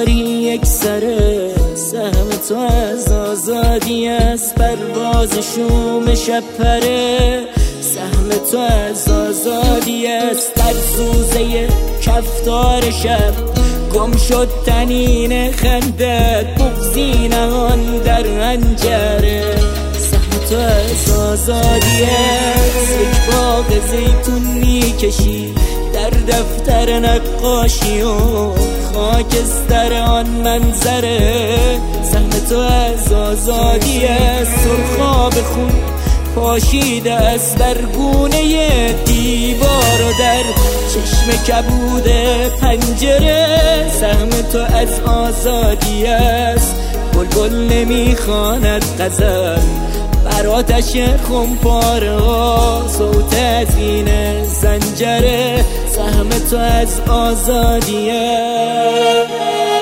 داری یک سره، سهم تو از آزادی است، پرواز شوم شب پره. سهم تو از آزادی است، در سوزه کفتار شب گم شد تنین خندت، بغضی نهان در حنجره. سهم تو از آزادی است، یک باغ زیتون میکشی در دفتر نقاشی و خاکستر آن منظره. سهم تو از آزادی است، سرخاب خون پاشیده است بر گونه دیوار و در چشم کبود پنجره. سهم تو از آزادی است، بلبل نمیخواند غزل بر آتش خمپاره ها، صوت از این زنجره. سهم تو از آزادی است.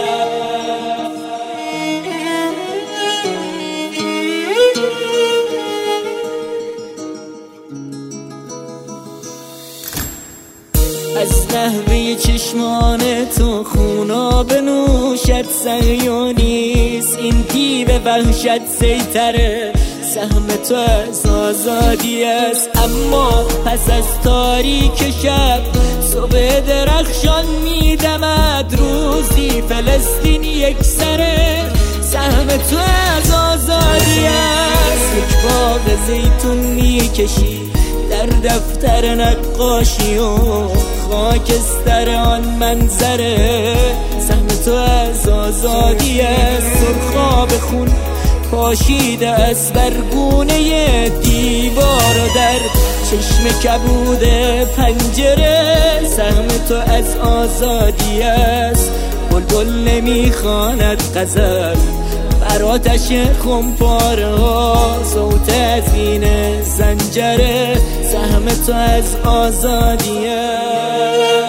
از نحوه چشمان تو خونا بنوشد سعی نیست، این دیو وحشت زیتره. سهم تو از آزادی است، اما پس از تاریک شب صبح درخشان میدمد، روزی فلسطین یک سره. سهم تو از آزادی است، یک باغ زیتون میکشی در دفتر نقاشی و خاکستر آن منظره. سهم تو از آزادی است، سرخاب خون پاشیده است بر گونه دیوار و در چشم کبود پنجره. سهم تو از آزادی است، بلبل نمیخواند غزل بر آتش خمپاره ها، صوت از این زنجره. سهم تو از آزادی است.